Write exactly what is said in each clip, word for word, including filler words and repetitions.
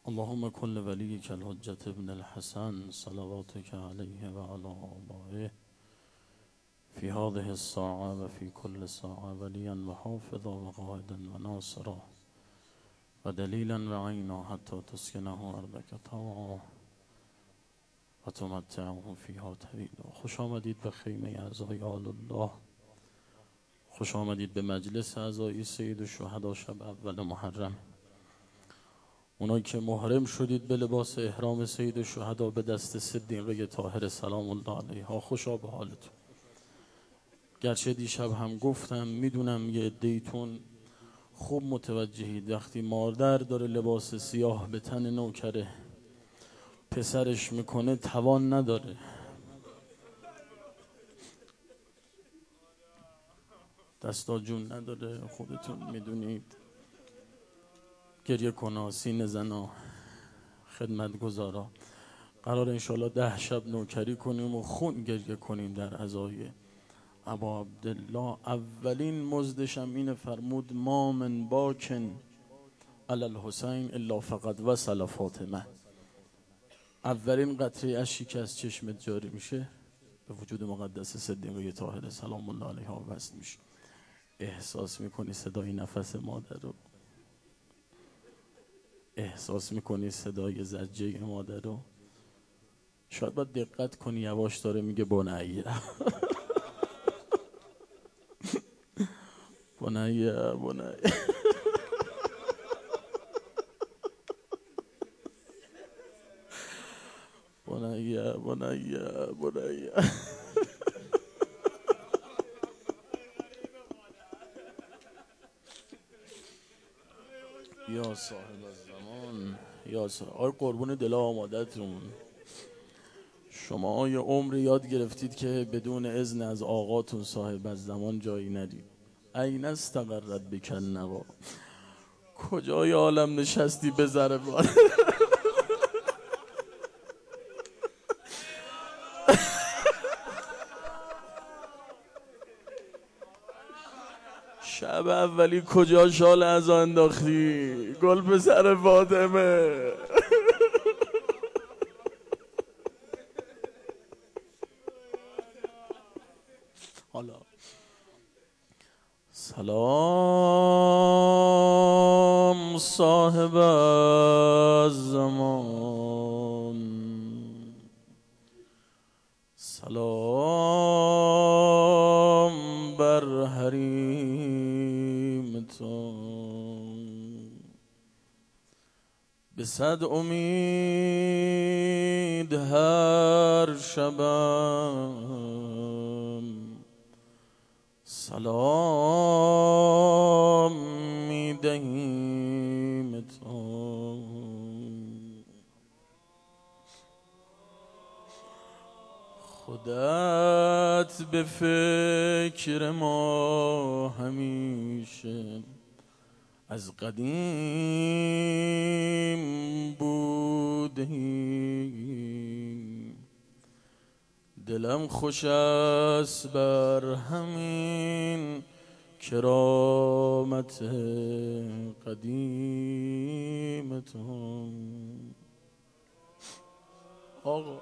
اللهم كل وليك الحجة ابن الحسن صلواتك عليه وعلى آبائه في هذه الساعة وفي كل ساعة وليا وحافظا وقائدا وناصرا ودليلا وعينا حتى تسكنه أرضك طوعا وتمتعه فيها طویلا. خوش آمدید به خیمه اعضای آل الله، خوش آمدید به مجلس اعضای سید الشهدا شب اول محرم. اونایی که محرم شدید به لباس احرام سید الشهدا به دست صدیقه طاهر سلام الله علیها، خوشا به حالتون. گرچه دیشب هم گفتم، میدونم یه عده‌ایتون خوب متوجهید وقتی مادر داره لباس سیاه به تن نوکره پسرش میکنه توان نداره. دستا جون نداره، خودتون میدونید. گریه کنا، سینه زنا، خدمت گزارا، قرار انشالله ده شب نوکری کنیم و خون گریه کنیم در عزای ابا عبدالله. اولین مزدشم اینه، فرمود ما من باکن علی الحسین الا فقط وصل فاطمه. اولین قطره اشکی که از چشمت جاری میشه به وجود مقدس صدیقه طاهر سلام الله علیها وصل میشه. احساس میکنی صدای نفس مادر رو، احساس میکنی صدای زجه مادر رو. شاید باید دقت کنی، یواش داره میگه بنیه بنیه بنیه بنیه بنیه بنیه. یا صاحب الزمان، یا صاحب آی قربون دل آمادتون. شما یه عمر یاد گرفتید که بدون اذن از آقاتون صاحب الزمان جایی ندید. این استقرت بک النوا، کجای عالم نشستی به ذره بار شب اولی کجا شال از انداختی گل پسر فاطمه. حالا سلام صاحب الزمان، سلام بر حریمتون. به صد امید هر شبم سلام میدهیمتون. خودت به فکر ما همیشه از قدیم بودی، دلم خوش است بر همین کرامت قدیمتون. آقا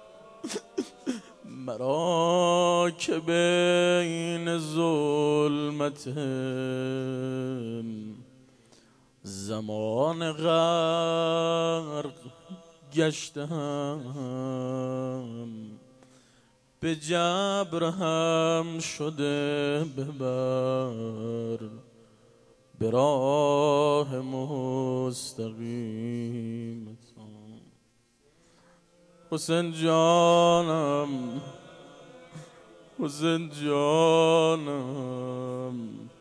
مرا که بین ظلمت زمان غرق گشتم، به جبر هم شده ببر به راه مستقیمتون. حسین جانم، حسین جانم،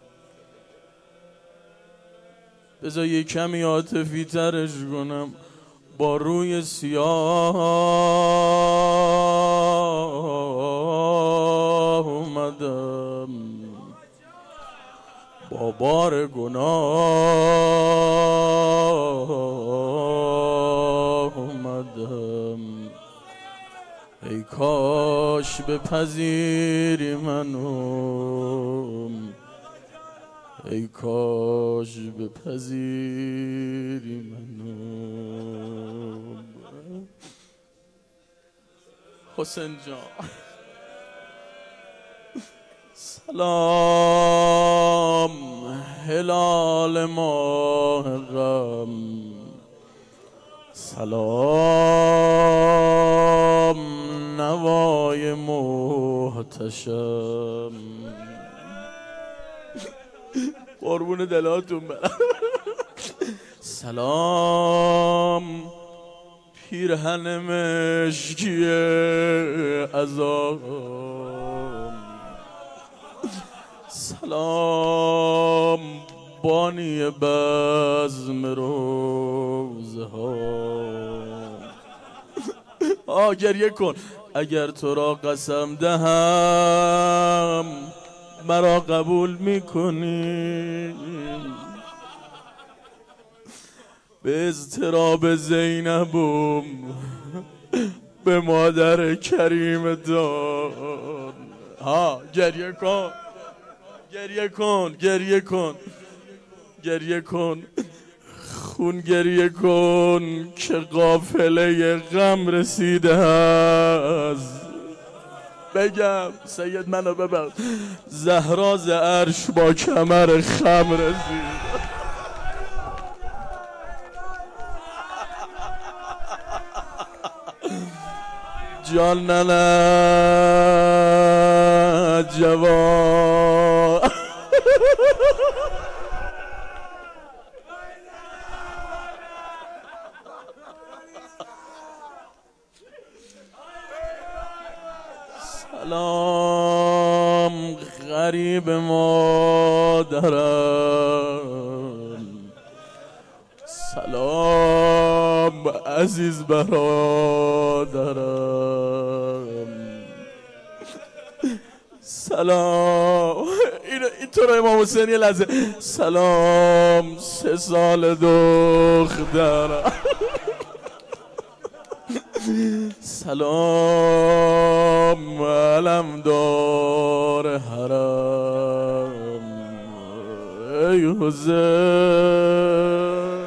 بذار یه کمی عاطفی ترش کنم. با روی سیاه اومدم، با بار گناه اومدم. ای کاش بپذیری منو، ای کاش بپذیری منو. حسین جان. سلام هلال ماه غم، سلام نوای محتشم. قربون دلاتون برم. سلام پیرهن مشکی عذاب، سلام بانی بزم روزه ها. آه گریه کن. اگر تو را قسم دهم مرا قبول میکنی؟ به اضطراب زینبم به مادر کریم دان. ها گریه کن، گریه کن، گریه کن، گریه کن، خون گریه کن که قافله غم رسیده است. بگم سید منو ببر، زهرا ز عرش با کمر خم رسید. جان ننه جوان. سلام غریب مادرم، سلام عزیز برادرم، سلام این تو رو امام حسین یه لحظه. سلام سه سال دخترم، سلام علمدار حرم ای حسین.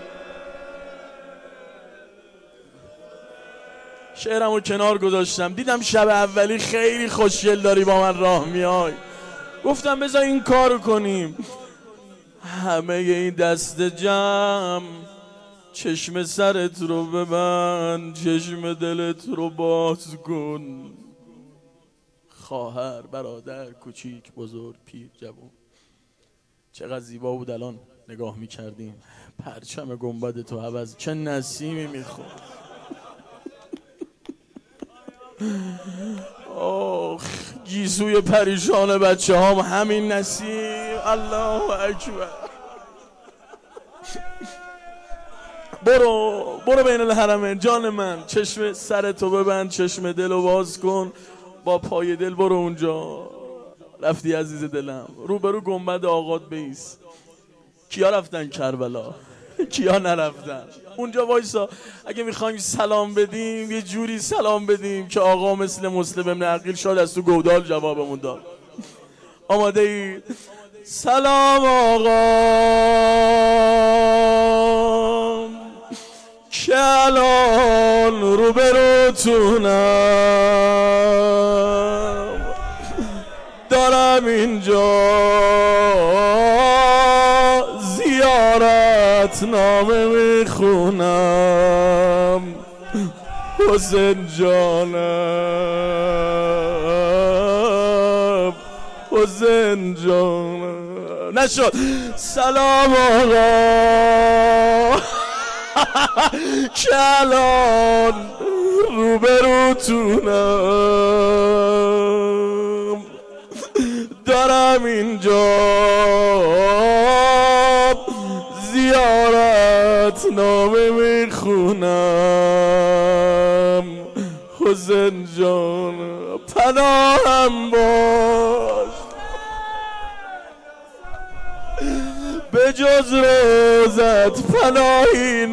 شعرمو کنار گذاشتم، دیدم شب اولی خیلی خوشگل داری با من راه میای، گفتم بذار این کارو کنیم. همه این دست جمع چشم سرت رو ببند، چشم دلت رو باز کن. خواهر، برادر، کوچیک، بزرگ، پیر، جوان، چقدر زیبا بود الان نگاه میکردیم. پرچم گنبد تو عوض، چه نسیمی میخورد. آخ گیسوی پریشان بچه هم همین نسیم. الله اکبر. برو برو بین الحرمین جان من، چشم سرتو ببند، چشم دلو باز کن، با پای دل برو اونجا. رفتی عزیز دلم روبرو گنبد آقات بیس. کیا رفتن کربلا؟ کیا نرفتن؟ اونجا وایسا. اگه میخوایم سلام بدیم یه جوری سلام بدیم که آقا مثل مسلم ابن عقیل شاید از تو گودال جوابمون داد. آماده اید؟ سلام آقا که الان روبروتونم، دارم اینجا زیارت نامه میخونم. حسین جانم، حسین جانم. نشد. سلام آقا که الان روبروتونم، دارم اینجا زیارت نامه میخونم. حسین جان پناهم باش، به جز روزت پناهی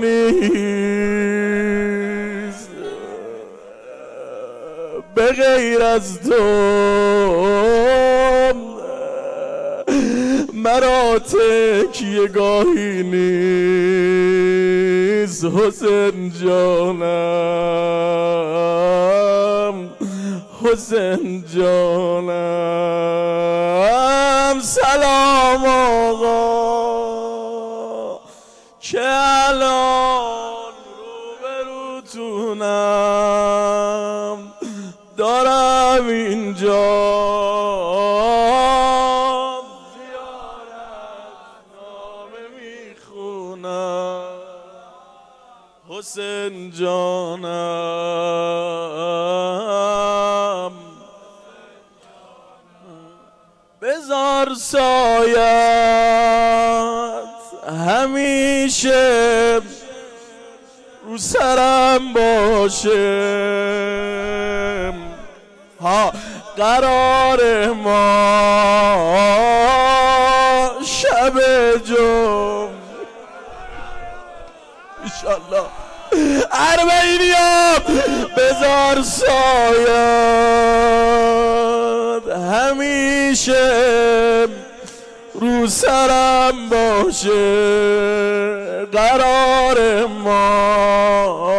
نیست، به غیر از تو مرا تکیه گاهی نیست. حسین جانم حسین جانم. سلام آقا که الان روبروتونم، دارم اینجا حسین جانم. بذار سایت همیشه رو سرم باشه، ها قرار ما شب جمعه انشالله اربعینیام. بذار سایت همیشه رو سرم باشه، قرار ما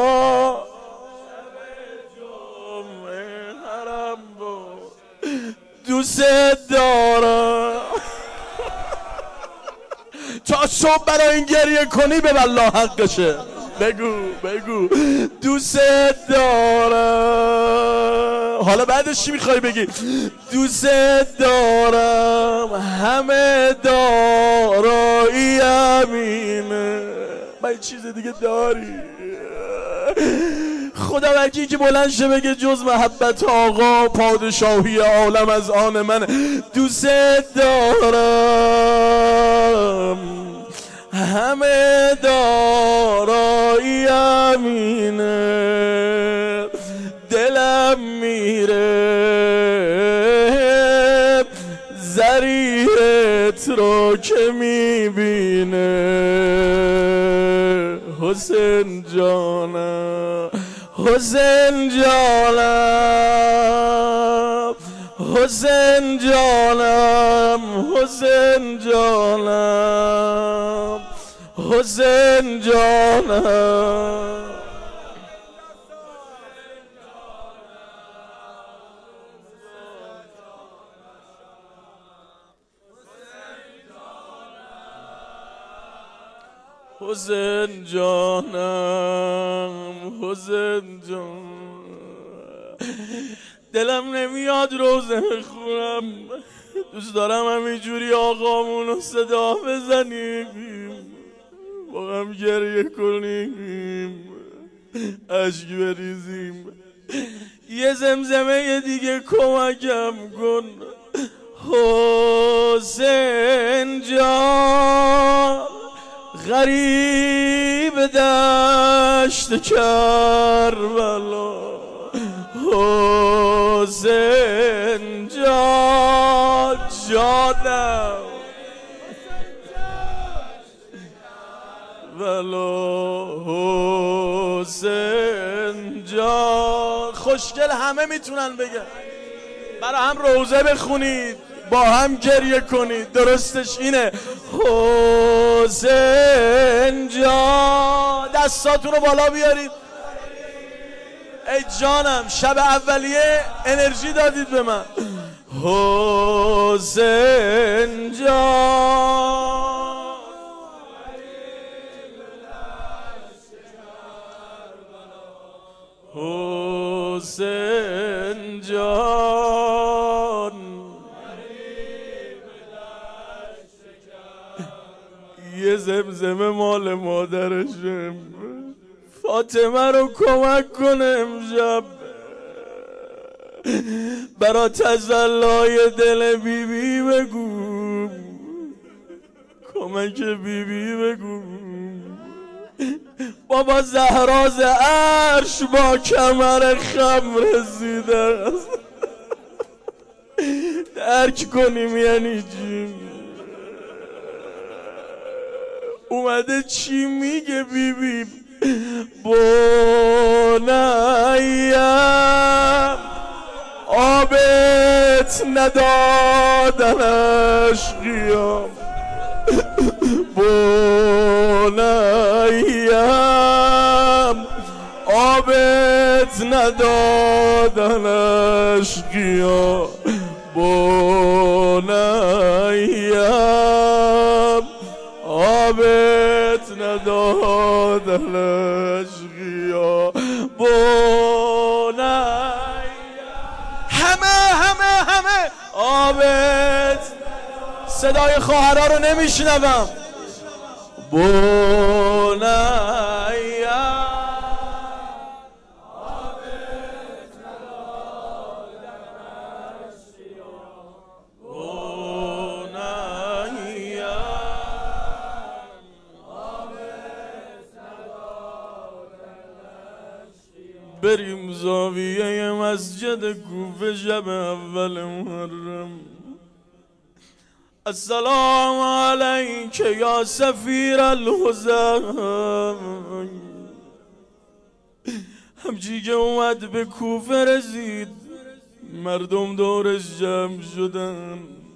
جمعه حرم با دوست دارم. تا صبح برای این گریه کنی به والله حقشه. بگو بگو دوست دارم. حالا بعدش چی میخوای بگی؟ دوست دارم همه دارایی امینه. من چیز دیگه داری؟ خدا وکیلی که بلند شه بگه جز محبت آقا پادشاهی عالم از آن من. دوست دارم همه دارایی امینه. دلم میره زریرت رو که میبینه. حسین جانم حسین جانم حسین جانم حسین جانم حسین جانم. حسین جانم حسین جانم. دلم نمیاد روزه بخونم، دوست دارم همینجوری آقامونو صدا بزنیم، با هم گریه کنیم، اشک بریزیم. یه زمزمه دیگه کمکم کن حسین جان. غریب دشت کربلا حسین جان جانم ولو حسین جان. خوشگل همه میتونن بگن، برای هم روزه بخونید، با هم گریه کنید، درستش اینه. حسین جان دستاتون رو بالا بیارید. ای جانم شب اولیه انرژی دادید به من. حسین جان حسین جان یه زمزمه مال مادرشم. فاطمه رو کمک کنه امشب برا تزلای دل بی بی بگو، کمک بی بی بگو. بابا زهراز عرش با کمر خم رسیده است، درک کنیم یعنی چی. اومده چی میگه بی بی؟ بنیم آبت ندادنش قیام. بنیم آبت آبت ندادنش گیا بونیم آبت ندادنش گیا بونیم همه همه همه آبت صدای خواهرها رو نمیشنوم بونیم بریم زاویه مسجد کوفه شب اول محرم. السلام علیک یا سفیر الحزن. همچی که اومد به کوفه رسید مردم دورش جمع شدن.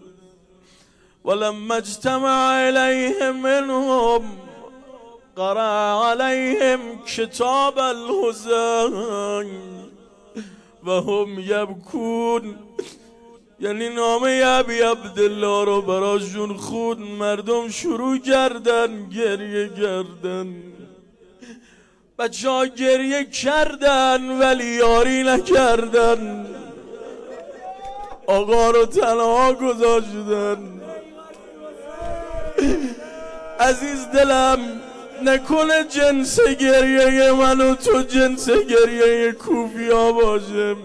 ولما اجتمع الیهم منهم قرأ علیهم کتاب الحزن و هم یبکون. یعنی نامه ابی عبدالله رو براشون خود. مردم شروع کردن گریه کردن. بچه ها گریه کردن ولی یاری نکردن. آقا رو تنها گذاشتن. عزیز دلم نکنه جنس گریه من و تو جنس گریه کوفیا باشه.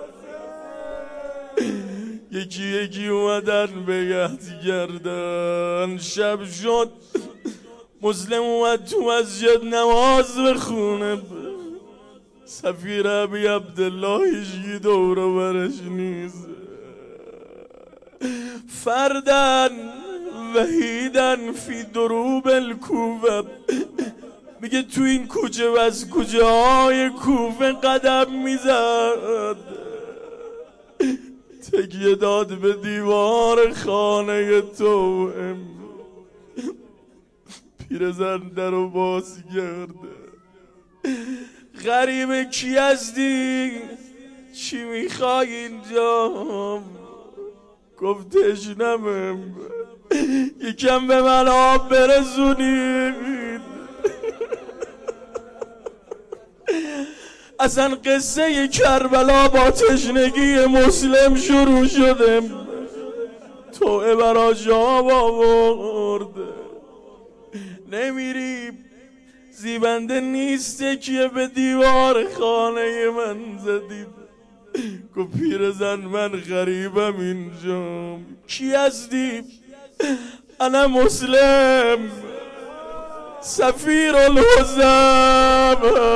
یکی یکی اومدن بیعت کردن. شب شد مسلم اومد تو مسجد نماز بخونه. سفیر ابی عبدالله هیچکی دور و برش نیست. فردن وحیدن فی دروب الکوفه. میگه تو این کوچه و از کوچه های کوفه قدم میزد. تکیه داد به دیوار خانه توأم. پیرزن در رو باز کرده. غریبه کی هستی؟ چی میخوای اینجا؟ گفت تشنمم، یکم به من آب برسونید. اصلا قصه کربلا با تشنگی مسلم شروع شده. توعه براش آب آورد. نمیری زیبنده نیسته که به دیوار خانه من زدید. گفت پیرزن من غریبم اینجا. کی هستی؟ انا مسلم سفیر الحزن.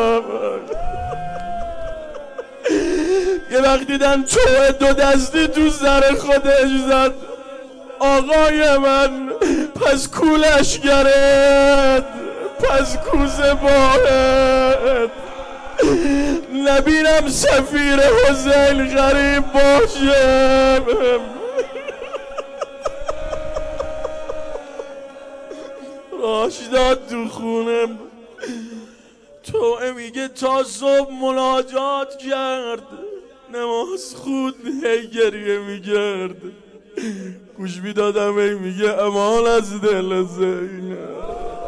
یه وقت دیدن توه دو دستی تو سر خودش زد. آقای من پس کولش گرد پس کوزه باید. نبینم سفیر حسین غریب باشه. راش داد تو خونم. توه میگه تا صبح مناجات کرد. نماز خود هی گریه میکرد. گوش میدادم هی میگه امان از دل زینب.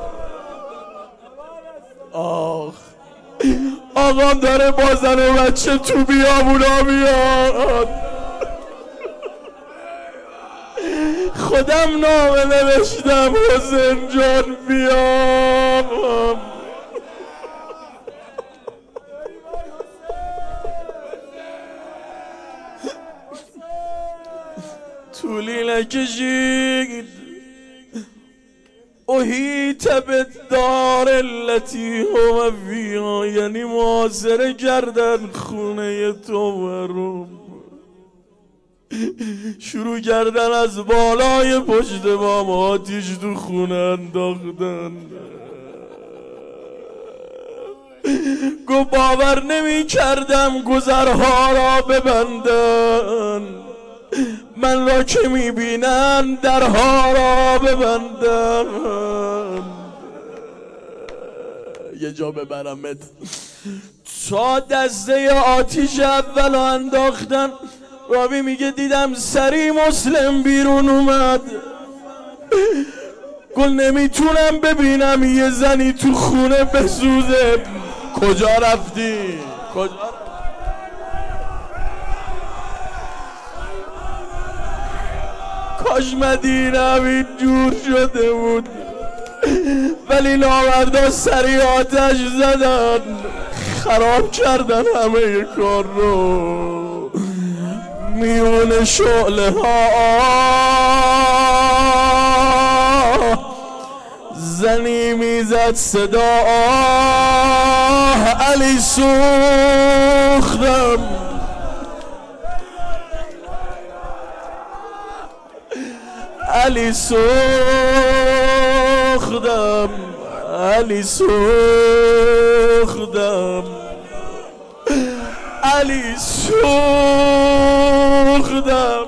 آخ آقام داره با زن و بچه تو بیابونا میاد. خودم نامه نوشتم حسین جان بیام. طولی نکشید. احیط بالدار التي هو فیها. یعنی محاصره کردن خونه تو رو. شروع کردن از بالای پشت بام آتیش تو خونه انداختن. گو باور نمی کردم گذرها را ببندن. من را که می بینن درها را ببندن. یه جا ببرمت. تا دسته آتیش اولو انداختن. راوی میگه دیدم سری مسلم بیرون اومد، گل نمیتونم ببینم یه زنی تو خونه بسوزه. کجا رفتی؟ کجا کاش مدینم این جور شده بود، ولی نامردا سری آتش زدن، خراب کردن همه کار رو. میون شعله ها زنی میزد صدا، علی سوختم، علی سوختم، علی سوختم، علی سوختم.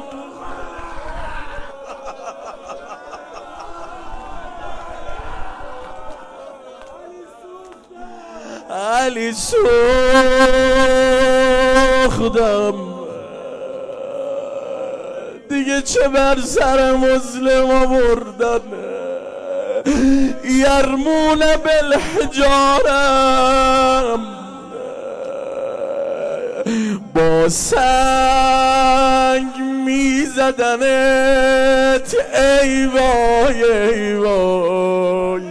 علی سوختم، دیگه چه بر سر مسلم آوردن، یرمون بالحجارم، با سنگ میزدنت ای وای ای وای،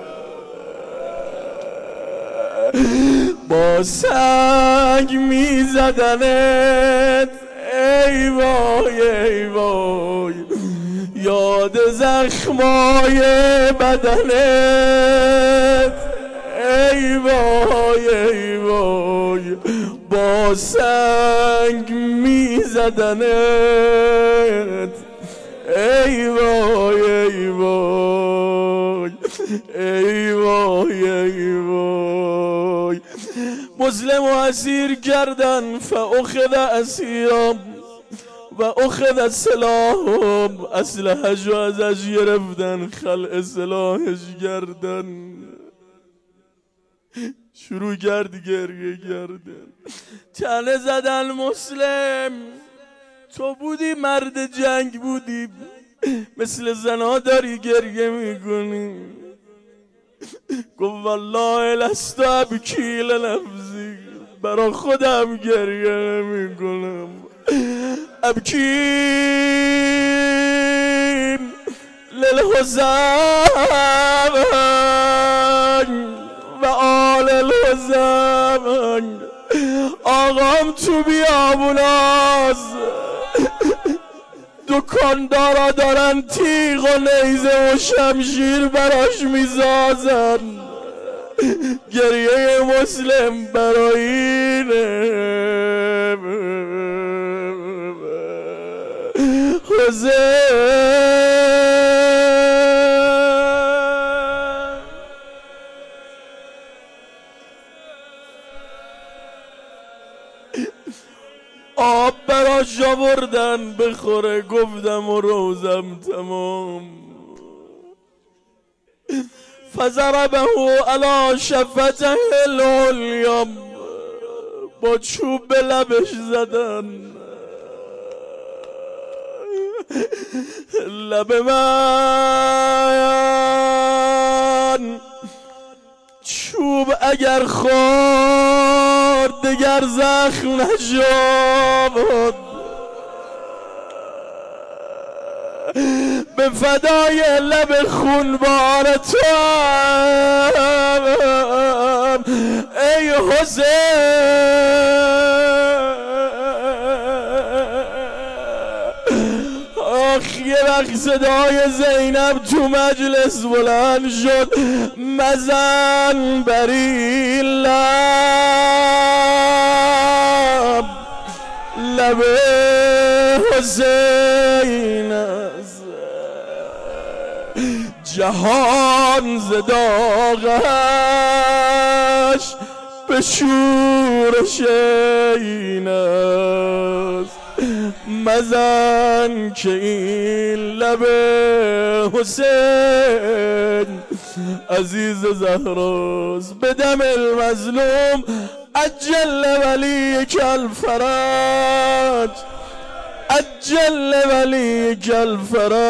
با سنگ میزدنت ای وای ای وای، یاد زخمای بدنت ای وای ای وای، با سنگ میزدنت ای وای ای وای، ای وای ای وای. مسلم و اسیر کردن، فاخذ اسیرم و اخذ سلاحم، اسلحه‌ش رو ازش گرفتن، خلع سلاحش کردن. شروع کرد گریه کردن، تنه زدن مسلم تو بودی مرد جنگ بودی، مثل زنها داری گریه میکنی. گفت والله لست ابکی لنفسی، برا خودم گریه نمیکنم، ابکی للحزن و آل الحزن. آقام تو بیابوناست، دکاندارا دارن تیغ و نیزه و شمشیر براش میسازن. گریه مسلم برای اینه حسین. آب براش آوردن بخوره، گفتم و روزم تمام. فضربه علی شفته العلیا، با چوب به لبش زدن. لب من چوب اگر خورد دگر زخم نشد، به فدای لب خونبار تو ای حسین. آخ یه وقت صدای زینب تو مجلس بلند شد، مزن بری لب، لب حسین است، جهان ز داغش به شورش این است. مزن که این لب حسین عزیز زهراست، به دم المظلوم عجل ولیک الفرج، عجل ولیک الفرج.